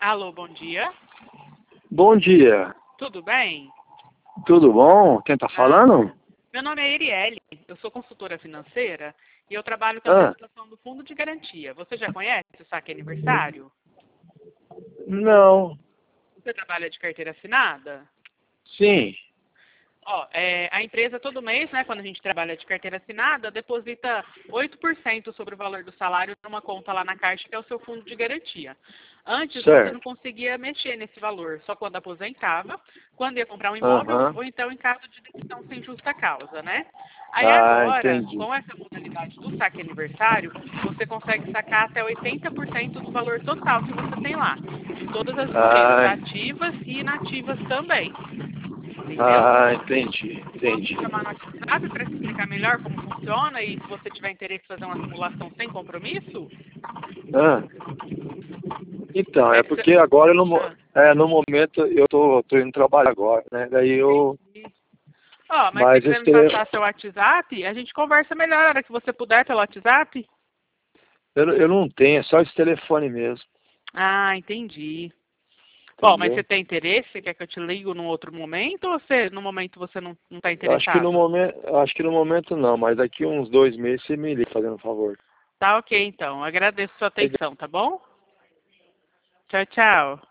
Alô, bom dia. Bom dia. Tudo bem? Tudo bom? Quem tá falando? Meu nome é Erielle, eu sou consultora financeira e eu trabalho com a Ah, prestação do Fundo de Garantia. Você já conhece o Saque Aniversário? não. Você trabalha de carteira assinada? Sim. Ó, a empresa todo mês, né, quando a gente trabalha de carteira assinada, deposita 8% sobre o valor do salário numa conta lá na Caixa, que é o seu fundo de garantia. Antes você não Certo. conseguia mexer nesse valor, só quando aposentava, quando ia comprar um imóvel Aham. ou então em caso de demissão sem justa causa, né? Aí Ah, agora, entendi. com essa modalidade do saque aniversário, você consegue sacar até 80% do valor total que você tem lá, de todas as despesas Ah, ativas e inativas também. Entendeu? entendi. Posso Entendi. te chamar no WhatsApp para te explicar melhor como funciona e se você tiver interesse em fazer uma simulação sem compromisso? Ah, então, é É, porque agora ah, no momento eu tô indo trabalhar agora, né? Daí eu. entendi. Ó, mas se você Mas quiser esse me passar seu WhatsApp, a gente conversa melhor a hora que você puder pelo WhatsApp. eu não tenho, é só esse telefone mesmo. Ah, entendi. Bom, mas você Entendeu? tem interesse? Você quer que eu te ligo num outro momento ou no momento você não está Eu interessado? acho que no momento não, mas daqui uns 2 meses você me liga, fazendo um favor. Tá ok, então. Agradeço sua atenção, tá bom? Tchau, tchau.